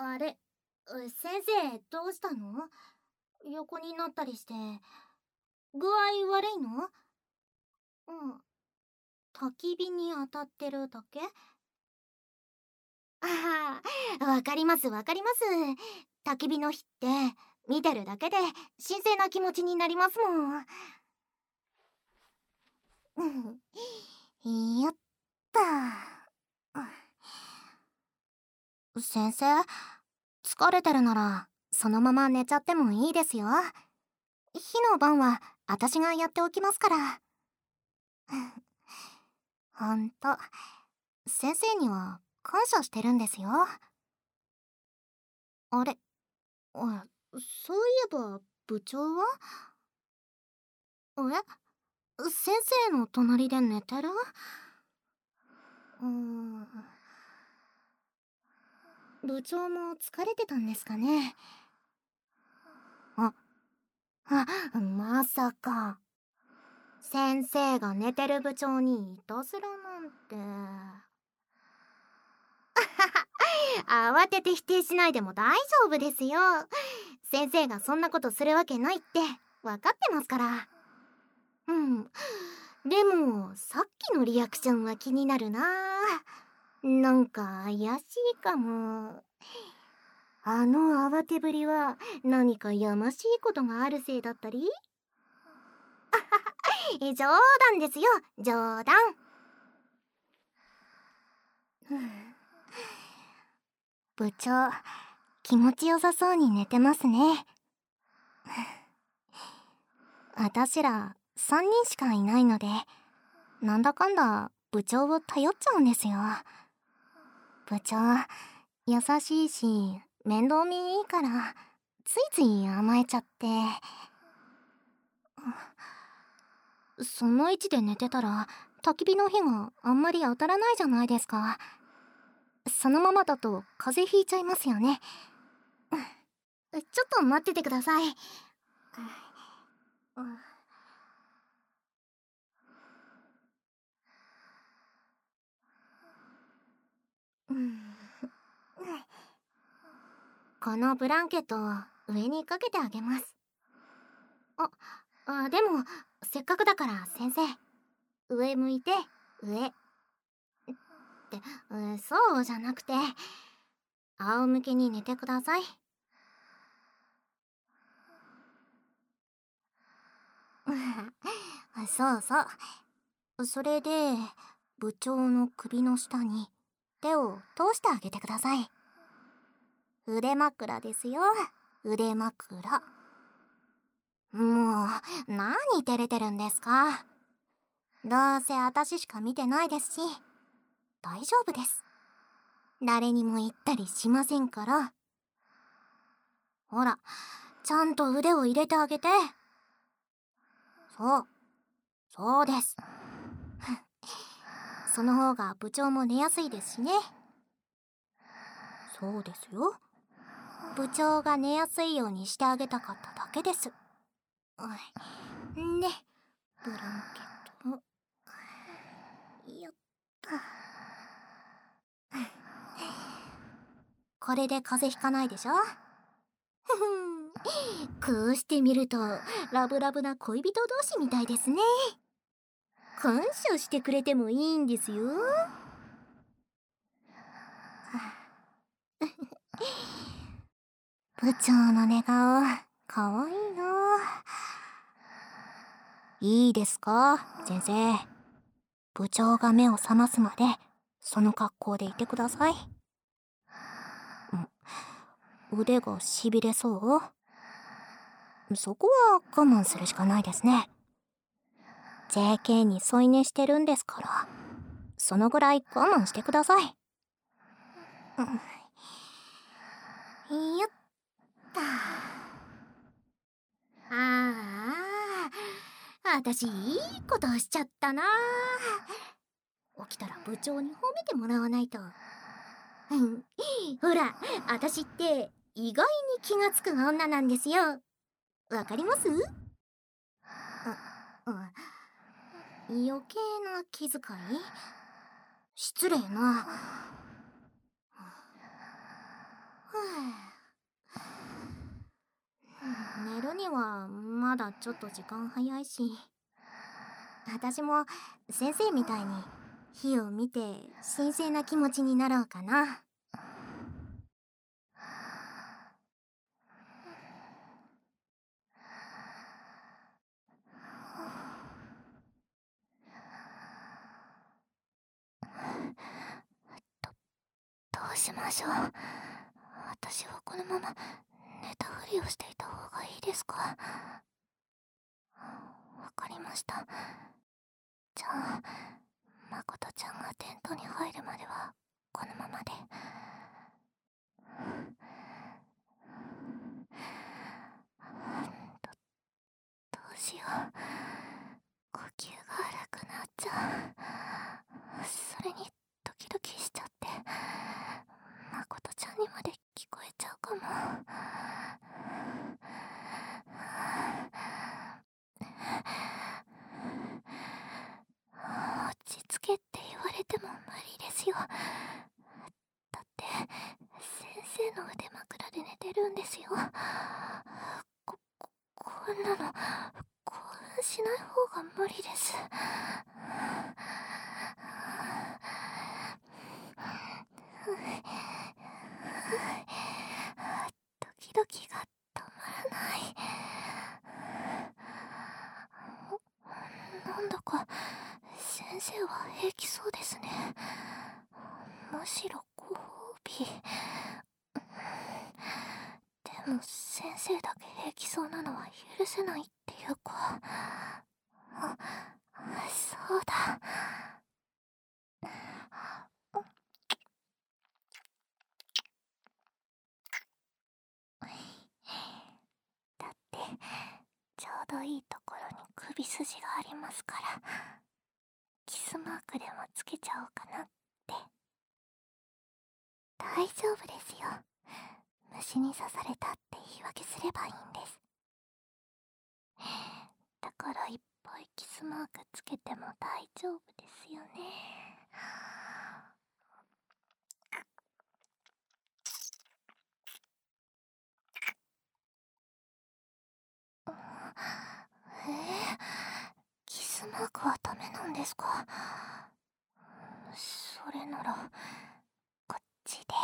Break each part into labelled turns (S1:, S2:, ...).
S1: あれ、先生、どうしたの？横になったりして。具合悪いの？うん。焚き火に当たってるだけ？ああ、わかりますわかります。焚き火の火って、見てるだけで神聖な気持ちになりますもん。うん。よっと。先生、疲れてるなら、そのまま寝ちゃってもいいですよ。火の番は、私がやっておきますから。ほんと、先生には感謝してるんですよ。あれ、そういえば、部長は？先生の隣で寝てる？部長も疲れてたんですかね。まさか。先生が寝てる部長にいたずらなんて。慌てて否定しないでも大丈夫ですよ。先生がそんなことするわけないって分かってますから。うん。でも、さっきのリアクションは気になるな。なんか怪しいかも。あの慌てぶりは何かやましいことがあるせいだったり？冗談ですよ、冗談。部長、気持ちよさそうに寝てますね。私ら3人しかいないので、なんだかんだ部長を頼っちゃうんですよ。部長、優しいし、面倒見いいから、ついつい甘えちゃって。その位置で寝てたら、焚き火の火があんまり当たらないじゃないですか。そのままだと風邪ひいちゃいますよね。ちょっと待っててください。このブランケットを上にかけてあげます。でも、せっかくだから先生、上向いて、上。って、そうじゃなくて、仰向けに寝てください。そうそう。それで、部長の首の下に手を通してあげてください。腕枕ですよ、腕枕。もう、何照れてるんですか。どうせ私しか見てないですし、大丈夫です。誰にも言ったりしませんから。ほら、ちゃんと腕を入れてあげて。そう、そうです。その方が部長も寝やすいですしね。そうですよ。部長が寝やすいようにしてあげたかっただけです。で、ブランケットを、よっと。これで風邪ひかないでしょ？こうしてみると、ラブラブな恋人同士みたいですね。感謝してくれてもいいんですよ。部長の寝顔、かわいいな。いいですか、先生。部長が目を覚ますまで、その格好でいてください。腕がしびれそう？そこは我慢するしかないですね。JK に添い寝してるんですから、そのぐらい我慢してください。よっと。私いいことしちゃったな。起きたら部長に褒めてもらわないと。ほら、私って意外に気がつく女なんですよ。わかります？余計な気遣い？失礼な。 寝るにはまだちょっと時間早いし、私も先生みたいに火を見て神聖な気持ちになろうかな。
S2: どうしましょう。私はこのまま寝たふりをしていた方がいいですか？わかりました。じゃあ、まことちゃんがテントに入るまではこのままで。どうしよう。呼吸が荒くなっちゃう。それにドキドキしちゃって、まことちゃんにまで聞こえちゃうかも。落ち着けって言われても無理ですよ。だって先生の腕枕で寝てるんですよ。こんなの興奮しない方が無理です。ドキドキが止まらない。なんだか先生は平気そうですね。むしろご褒美。でも先生だけ平気そうなのは許せないっていうか。そうだ。だってちょうどいいところに首筋がありますから、キスマークでもつけちゃおうかなって。大丈夫ですよ。虫に刺されたって言い訳すればいいんです。だからいっぱいキスマークつけても大丈夫ですよね。キスマークはダメなんですか？それならこっちで。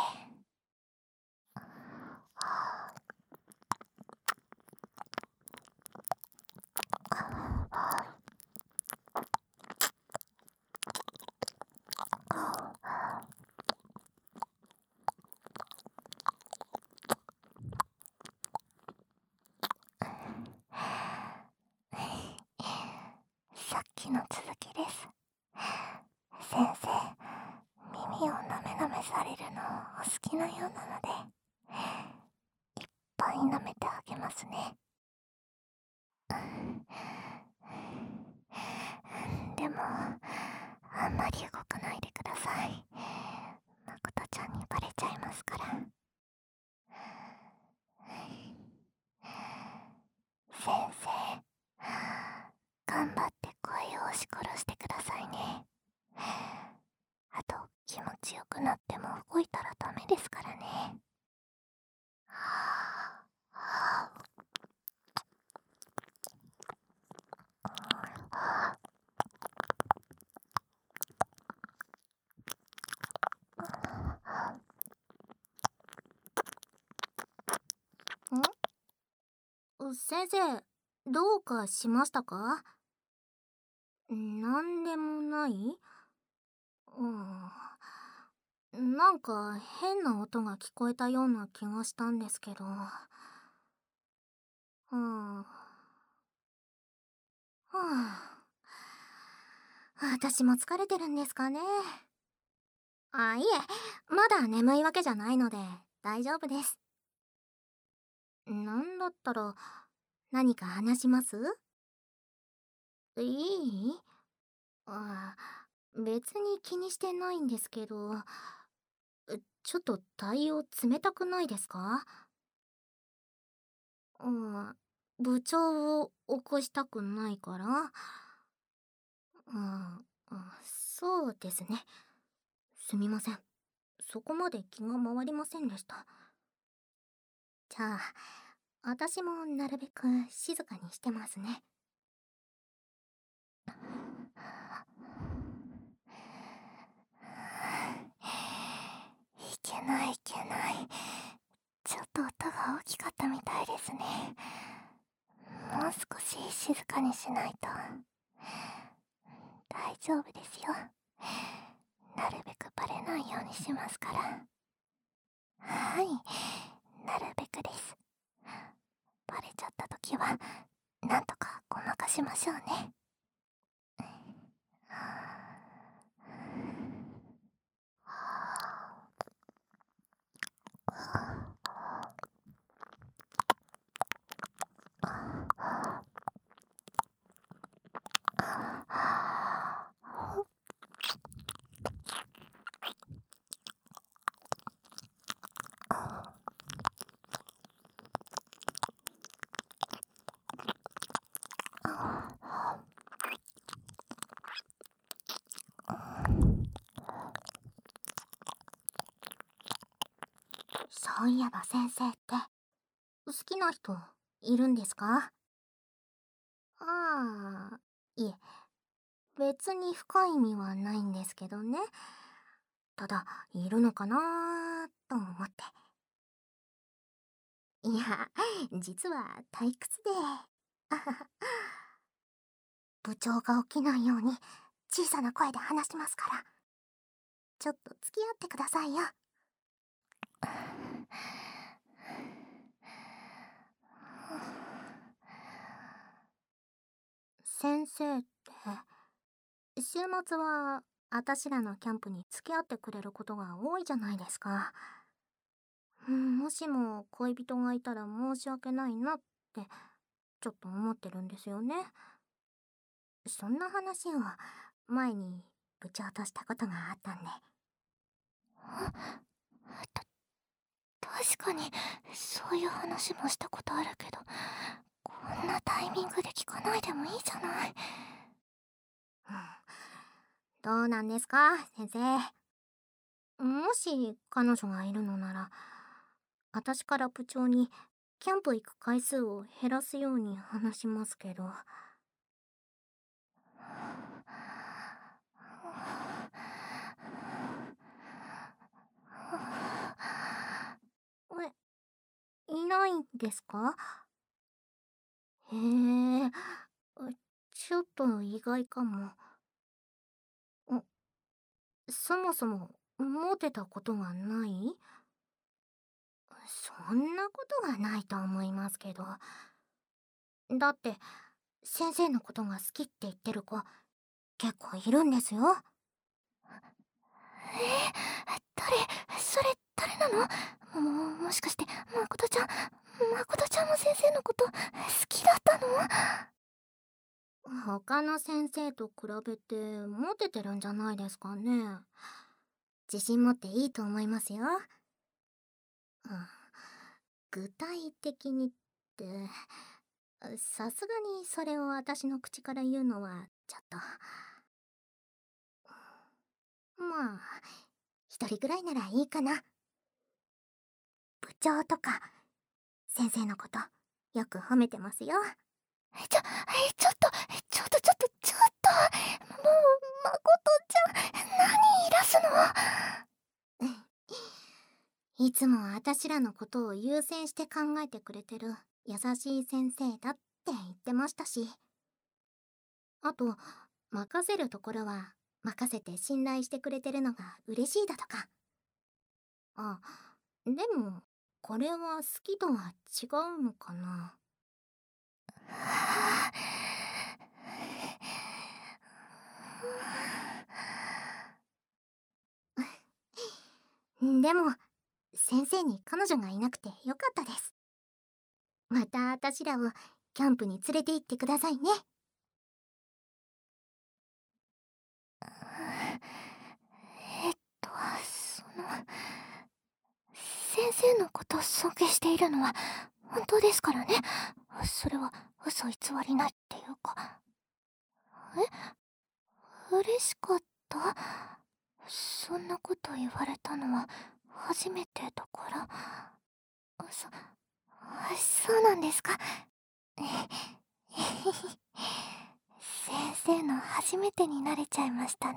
S2: さっきの続きです。先生、耳をなめなめされるのお好きなようなので、いっぱい舐めてあげますね。でも、あんまり動かないでください。まことちゃんにバレちゃいますから。先生、頑張って声を押し殺してくださいね。あと、気持ちよくなっても動いたらダメですからね。
S1: 先生、どうかしましたか？なんでもない？なんか変な音が聞こえたような気がしたんですけど。私も疲れてるんですかね。いえ、まだ眠いわけじゃないので大丈夫です。なんだったら何か話します？いい？別に気にしてないんですけど、ちょっと対応冷たくないですか？部長を起こしたくないから。そうですね。すみません。そこまで気が回りませんでした。 ゃあ、私もなるべく静かにしてますね。
S2: いけないいけない。ちょっと音が大きかったみたいですね。もう少し静かにしないと。大丈夫ですよ。なるべくバレないようにしますから。はい、なるべくです。バレちゃった時はなんとかごまかしましょうね。
S1: そういえば先生って、好きな人いるんですか？ああ、いえ、別に深い意味はないんですけどね。ただ、いるのかなと思って。いや、実は退屈で。あはは。部長が起きないように小さな声で話しますから。ちょっと付き合ってくださいよ。先生って、週末はあたしらのキャンプに付き合ってくれることが多いじゃないですか。もしも恋人がいたら申し訳ないなってちょっと思ってるんですよね。そんな話を前に部長としたことがあったんで。
S2: 確かにそういう話もしたことあるけど、こんなタイミングで聞かないでもいいじゃない。
S1: うん、どうなんですか先生。もし彼女がいるのなら、私から部長にキャンプ行く回数を減らすように話しますけど。いないんですか？へえ、ちょっと意外かも。そもそもモテたことがない？そんなことはないと思いますけど。だって、先生のことが好きって言ってる子、結構いるんですよ。
S2: それ誰なの？もしかして誠ちゃん、誠ちゃんも先生のこと好きだったの？
S1: 他の先生と比べてモテてるんじゃないですかね。自信持っていいと思いますよ。うん、具体的にって、さすがにそれを私の口から言うのはちょっと。まあ、一人ぐらいならいいかな。部長とか先生のことよく褒めてますよ。
S2: ちょ、ちょっと、もう、誠ちゃん、何言い出すの？
S1: いつもあたしらのことを優先して考えてくれてる優しい先生だって言ってましたし。あと、任せるところは任せて信頼してくれてるのが嬉しいだとか。あ、でも、これは好きとは違うのかな。でも、先生に彼女がいなくてよかったです。またあたしらをキャンプに連れて行ってくださいね。
S2: 先生のこと尊敬しているのは本当ですからね。それは嘘偽りないっていうか。嬉しかった？そんなこと言われたのは初めてだから。 そうなんですか。先生の初めてになれちゃいましたね。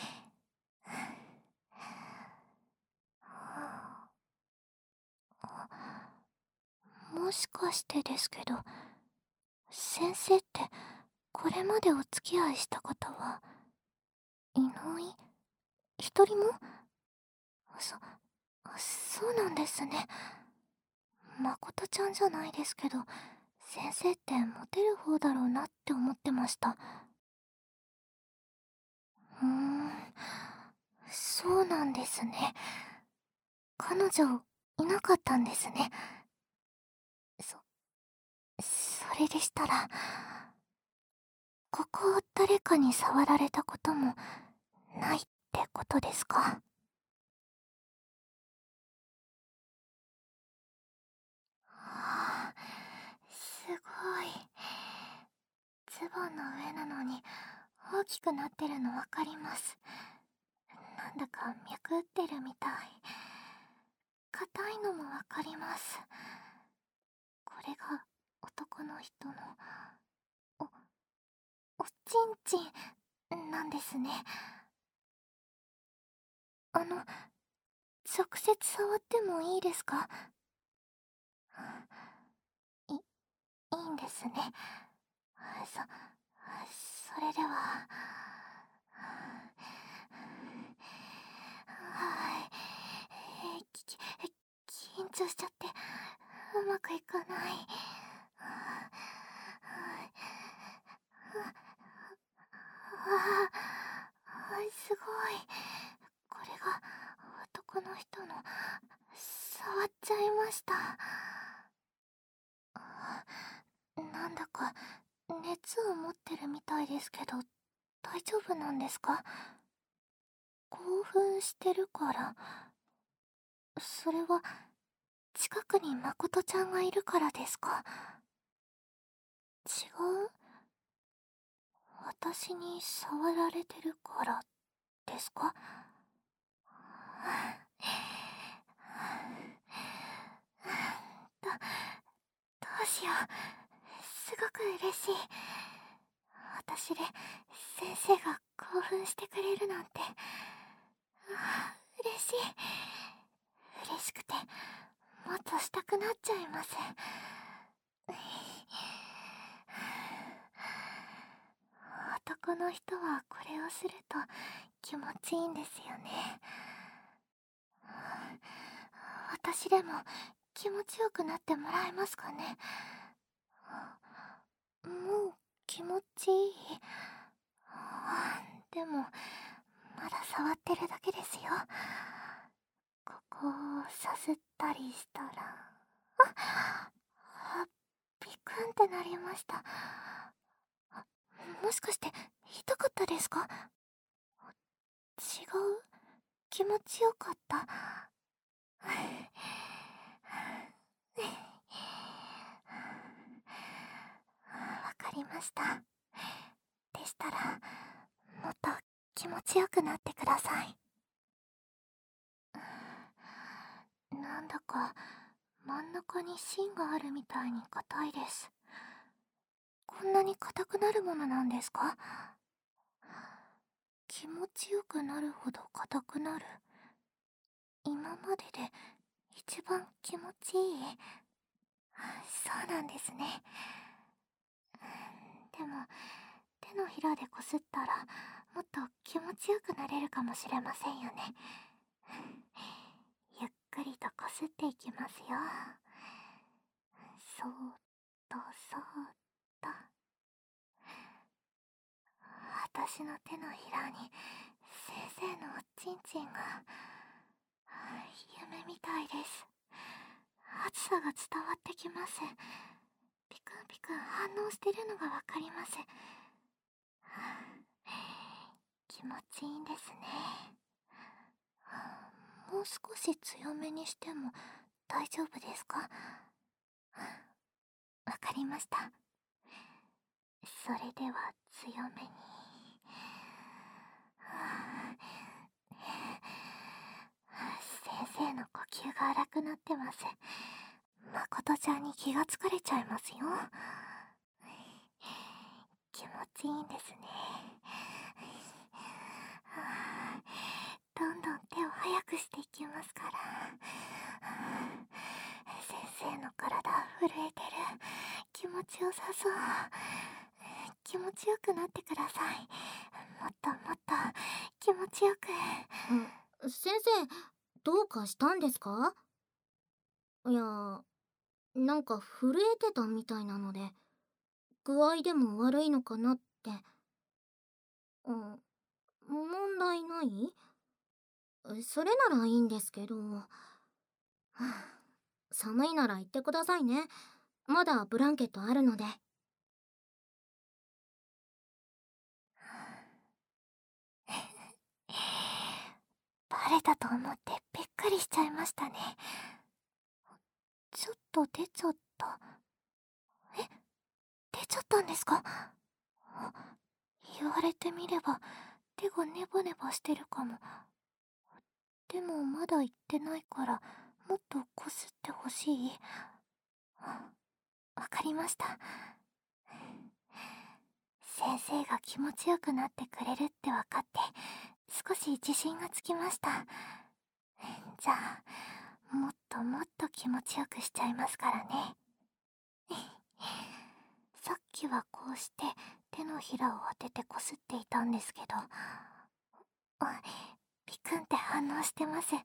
S2: もしかしてですけど、先生ってこれまでお付き合いした方はいない一人も？そ、そうなんですね。まことちゃんじゃないですけど、先生ってモテる方だろうなって思ってました。うーん、そうなんですね。彼女いなかったんですね。それでしたら、ここを誰かに触られたこともないってことですか？はあ、すごい。ズボンの上なのに大きくなってるのわかります。なんだか脈打ってるみたい。硬いのもわかります。これが男の人のおおちんちんなんですね。直接触ってもいいですか？いいんですね。それでは。はい。緊張しちゃってうまくいかない。すごい。これが男の人の。触っちゃいました。なんだか熱を持ってるみたいですけど、大丈夫なんですか？興奮してるから？それは近くにまことちゃんがいるからですか？違う？私に触られてるからですか？ど、どうしよう。すごく嬉しい。私で先生が興奮してくれるなんて。嬉しい。嬉しくてもっとしたくなっちゃいます。男の人はこれをすると気持ちいいんですよね。私でも気持ちよくなってもらえますかね？もう気持ちいい？でもまだ触ってるだけですよ。ここをさすったりしたら、ビクンってなりました。もしかして痛かったですか？違う？気持ちよかった。わかりました。でしたら、もっと気持ちよくなってください。なんだか真ん中に芯があるみたいに硬いです。こんなに硬くなるものなんですか？気持ちよくなるほど硬くなる。今までで一番気持ちいい。そうなんですね。でも手のひらでこすったらもっと気持ちよくなれるかもしれませんよね。ゆっくりとこすっていきますよ。そーっとそーっと。私の手のひらに先生のおちんちんが。夢みたいです。暑さが伝わってきます。ピクンピクン反応してるのがわかります。気持ちいいんですね。もう少し強めにしても大丈夫ですか？わかりました。それでは強めに。先生の呼吸が荒くなってます。真っ誠ちゃんに気がつかれちゃいますよ。気持ちいいんですね。どんどん手を早くしていきますから。先生の体震えてる。気持ちよさそう。気持ちよくなってください。もっともっと気持ちよく。
S1: 先生、どうかしたんですか？いや、なんか震えてたみたいなので、具合でも悪いのかなって。うん、問題ない？それならいいんですけど。はあ、寒いなら言ってくださいね。まだブランケットあるので。
S2: バレたと思ってびっくりしちゃいましたね。ちょっと出ちゃった。え、出ちゃったんですか？言われてみれば手がネバネバしてるかも。でもまだ言ってないからもっとこすってほしい。わかりました。先生が気持ちよくなってくれるって分かって少し自信がつきました。じゃあもっともっと気持ちよくしちゃいますからね。さっきはこうして手のひらを当ててこすっていたんですけど、ピクンって反応してます。い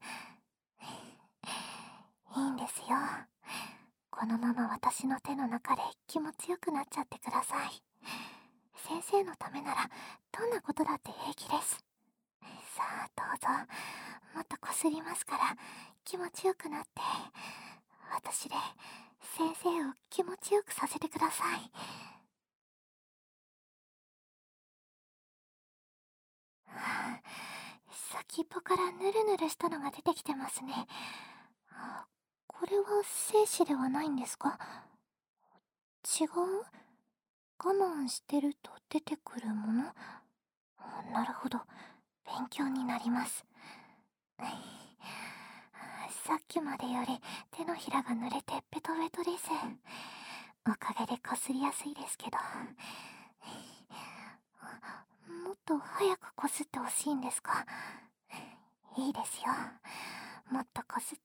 S2: いんですよ。このまま私の手の中で気持ちよくなっちゃってください。先生のためならどんなことだって平気です。さあどうぞ、もっとこすりますから気持ちよくなって、私で先生を気持ちよくさせてください。先っぽからヌルヌルしたのが出てきてますね。これは精子ではないんですか？違う？我慢してると出てくるもの？なるほど、勉強になります。さっきまでより手のひらが濡れてベトベトです。おかげでこすりやすいですけど、もっと早くこすってほしいんですか？いいですよ、もっとこすって。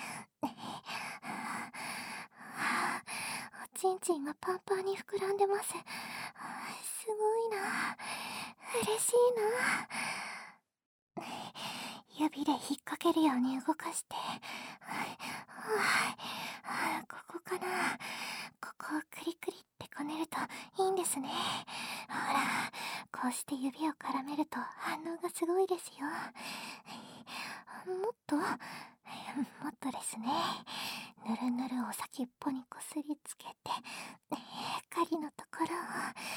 S2: おちんちんがパンパンに膨らんでます。すごいな、嬉しいな。指で引っ掛けるように動かして、ここかな、ここをクリクリってこねるといいんですね。ほら、こうして指を絡めると反応がすごいですよ。もっとですね。ぬるぬるを先っぽにこすりつけて、針のところを、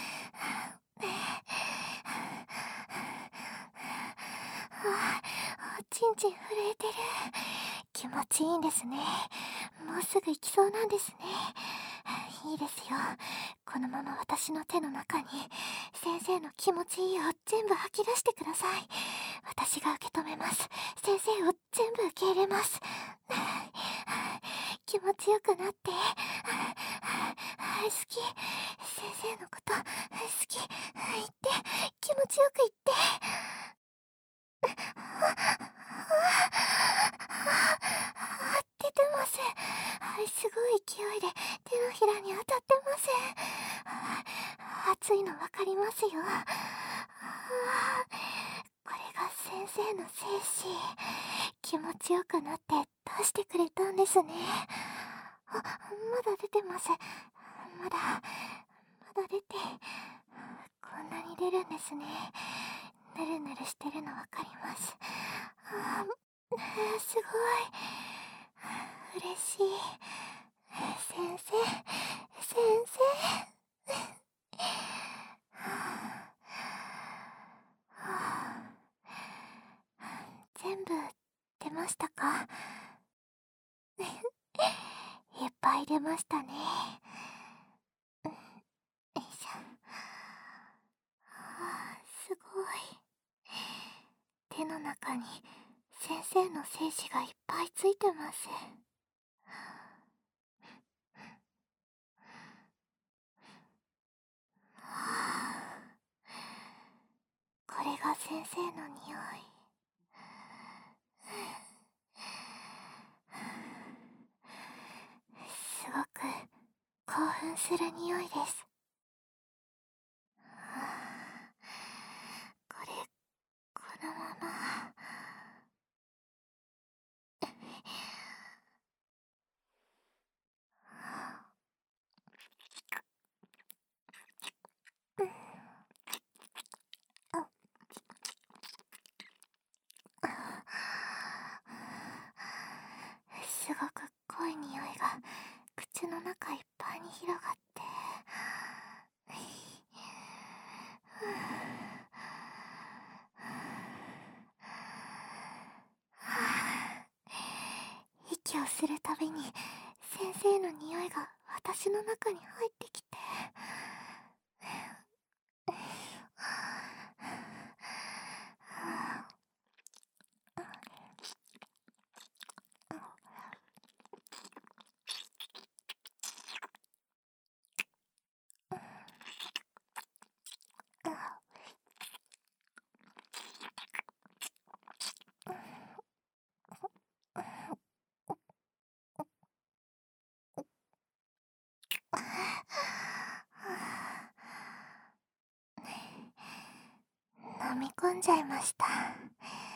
S2: おちんちん震えてる。気持ちいいんですね。もうすぐ行きそうなんですね。いいですよ。このまま私の手の中に先生の気持ちいいを全部吐き出してください。私が受け止めます。先生を全部受け入れます。気持ちよくなって。好き。先生のこと好き。言って、気持ちよく言って。出てます。すごい勢いで手のひらに当たってます。熱いの分かりますよ。これが先生の精子。気持ちよくなって出してくれたんですね。まだ出てます。まだ出て、こんなに出るんですね。ぬるぬるしてるの分かります。すごい嬉しい。先生全部出ましたか？いっぱい出ましたね。よいしょ。すごい。手の中に先生の精子がいっぱいついてます。 川先生の匂い。すごく興奮する匂いです。これ、このまま。すごく濃い匂いが口の中いっぱいに広がって、息をするたびに先生の匂いが私の中に入ってきて、飲み込んじゃいました。